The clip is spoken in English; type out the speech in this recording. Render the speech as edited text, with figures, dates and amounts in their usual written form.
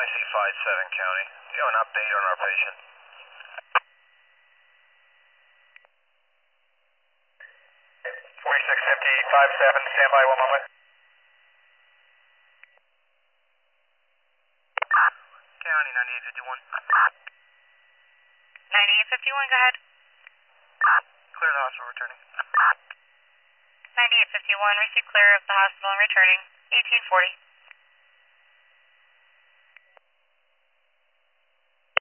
NYC 57 County. Do you have an update on our patient? 4650 57, stand by 1 moment. County 9851. 9851, go ahead. Clear the hospital, returning. 9851, receive clear of the hospital and returning. 1840.